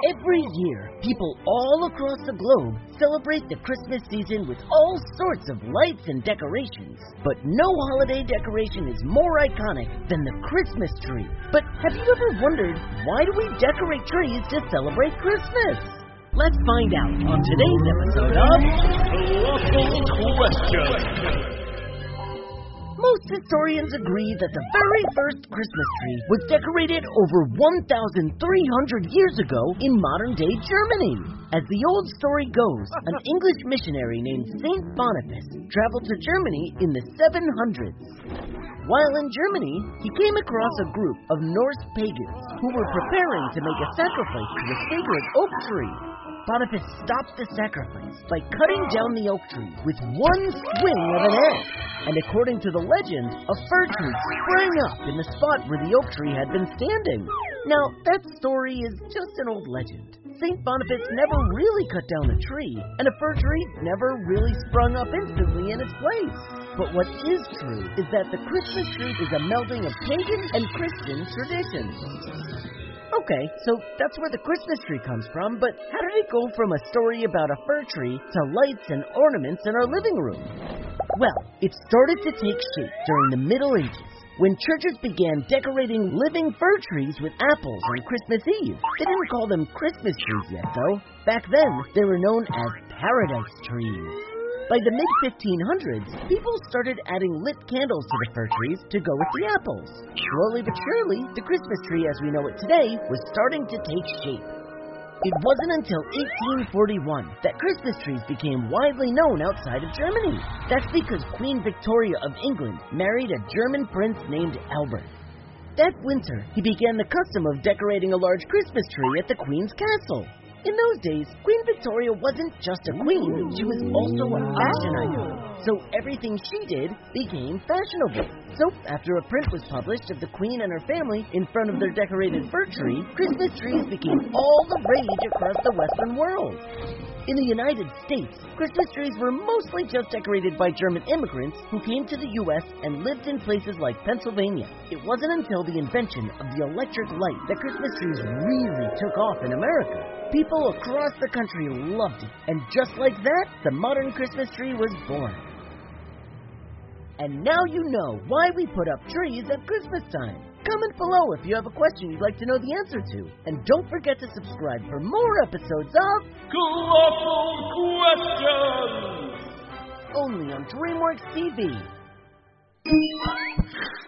Every year, people all across the globe celebrate the Christmas season with all sorts of lights and decorations. But no holiday decoration is more iconic than the Christmas tree. But have you ever wondered, why do we decorate trees to celebrate Christmas? Let's find out on today's episode of Colossal Question. Most historians agree that the very first Christmas tree was decorated over 1,300 years ago in modern-day Germany. As the old story goes, an English missionary named Saint Boniface traveled to Germany in the 700s. While in Germany, he came across a group of Norse pagans who were preparing to make a sacrifice to a sacred oak tree. Boniface stopped the sacrifice by cutting down the oak tree with one swing of an axe. And according to the legend, a fir tree sprang up in the spot where the oak tree had been standing. Now, that story is just an old legend. St. Boniface never really cut down a tree, and a fir tree never really sprung up instantly in its place. But what is true is that the Christmas tree is a melding of pagan and Christian traditions. Okay, so that's where the Christmas tree comes from, but how did it go from a story about a fir tree to lights and ornaments in our living room? Well, it started to take shape during the Middle Ages, when churches began decorating living fir trees with apples on Christmas Eve. They didn't call them Christmas trees yet, though. Back then, they were known as paradise trees. By the mid-1500s, people started adding lit candles to the fir trees to go with the apples. Slowly but surely, the Christmas tree as we know it today was starting to take shape. It wasn't until 1841 that Christmas trees became widely known outside of Germany. That's because Queen Victoria of England married a German prince named Albert. That winter, he began the custom of decorating a large Christmas tree at the Queen's castle. In those days, Queen Victoria wasn't just a queen, she was also a fashion icon. So everything she did became fashionable. So after a print was published of the Queen and her family in front of their decorated fir tree, Christmas trees became all the rage across the Western world. In the United States, Christmas trees were mostly just decorated by German immigrants who came to the U.S. and lived in places like Pennsylvania. It wasn't until the invention of the electric light that Christmas trees really took off in America. People across the country loved it, and just like that, the modern Christmas tree was born. And now you know why we put up trees at Christmas time. Comment below if you have a question you'd like to know the answer to. And don't forget to subscribe for more episodes of Colossal Questions. only on DreamWorks TV.